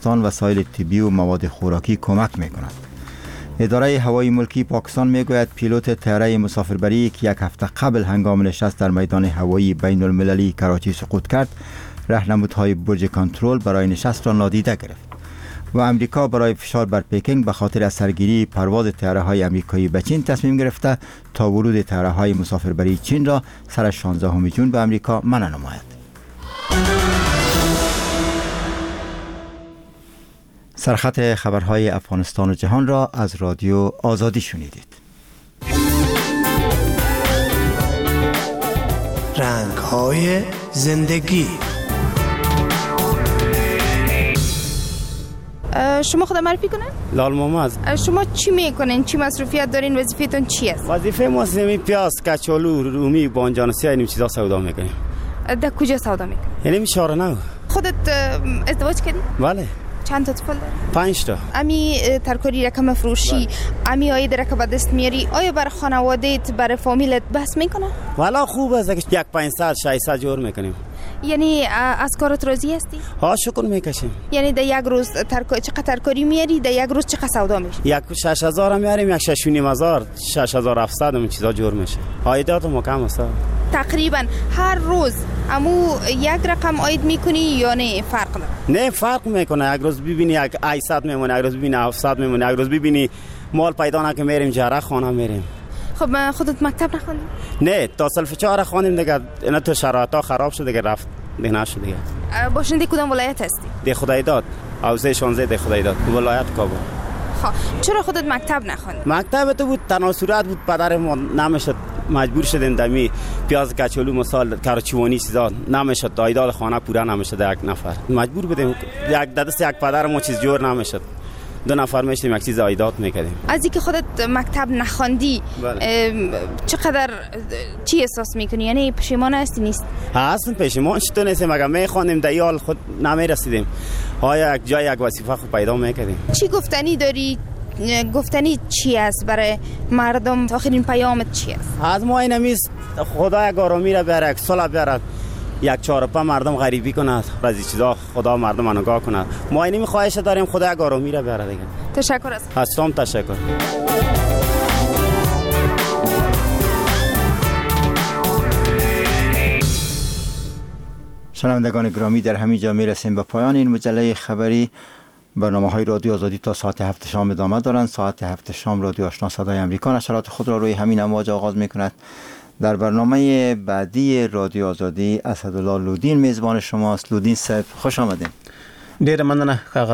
بیمارستان وسایل طبی و مواد خوراکی کمک می‌کند. اداره هوایی ملکی پاکستان میگوید پیلوت طیاره مسافربری که یک هفته قبل هنگام نشست در میدان هوایی بین المللی کراچی سقوط کرد، راهنمودهای برج کنترل برای نشست را نادیده گرفت و امریکا برای فشار بر پکینگ به خاطر از سرگیری پرواز طیاره‌های امریکایی به چین تصمیم گرفته تا ورود طیاره‌های مسافربری چین را سر 16 جون به امریکا منع نماید. سرخط خبرهای افغانستان و جهان را از رادیو آزادی شنیدید. رنگ‌های زندگی. شما خود معرفی کنین؟ لال محمد. شما چی میکنین؟ چی مصروفیت دارین؟ وظیفه‌تون چی است؟ وظیفه ما زمین پیاز، کچالو، رومی، بانجانسی اینم چیزا سودا میکنیم. در کجا سودا میکنین؟ یعنی شارنو. خودت ازدواج کردی؟ بله. چند تا طفل داری؟ 5 تا. امی ترکاری رقم فروشی، امی آید رقم به دست میاری، آیا بر خانوادهت، بر فامیلت بس میکنه؟ والا خوب است که 500 600 جور میکنیم. یعنی از کارت راضی هستی؟ ها شکر میکشیم. یعنی در یک روز چقدر ترکاری میاری؟ در یک روز چقدر سودا میشه؟ یک 6000 میاریم، یک 6500 6700 این چیزا جور میشه. عایدات ما کم است. تقریبا هر روز امو یک رقم عاید میکنی یا نه فرق داره؟ نه فرق میکنه. یک روز ببینی یک 800 میمونه، یک روز ببینی 700 میمونه، یک روز ببینی مال پیدا نکنه میریم جره خانه میریم. خب خودت مکتب نخوندی؟ نه تا صنف 4 خوانیم دیگه. اینا تو شرایطا خراب شد دیگه رفت دیگه نشد دیگه. باشنده کدام ولایت هستی؟ ده خدای داد. حوزه 16 ده خدای داد. ولایت کابل. خب چرا خودت مکتب نخوندی؟ مکتب تو بود تنها صورت بود پدر ما نمیشد مجبور شدیم دمی پیاز کچالو مثال کارچوانی چیزا نمیشد دایداد خانه پورا نمیشد یک نفر مجبور بودیم یک دست یک پدر ما چیز جور نمیشد 2 نفر میشیم یک چیز عایدات میکردیم. از اینکه خودت مکتب نخوندی چقدر چی احساس میکنی؟ یعنی پشیمان هستی نیست؟ اصلا پشیمان چطور نیستیم مگه میخوانیم در حال خود نمیرسیدیم. ها یک جای یک وظیفه خود پیدا میکردیم. چی گفتنی داری؟ گفتنی چی است برای مردم؟ آخرین پیامت چی است؟ از ما اینمیست خدا یک آرامی را بیاره، یک صلح بیاره، یک 4 مردم غریبی کند، از این چیزا خدا مردم نگاه کند. ما اینمی خواهش داریم خدا یک آرامی را بیاره دیگه. تشکر است. تشکر. شنوندگان گرامی، در همین جا میرسیم به پایان این مجله خبری. برنامه‌های رادیو آزادی تا ساعت 7 شام ادامه دارند. ساعت 7 شام رادیو آشنا صدای امریکا نشرات خود را روی همین امواج آغاز می‌کند. در برنامه بعدی رادیو آزادی اسدالله لودین میزبان شماست. لودین صاحب خوش آمدین. ډیر مننه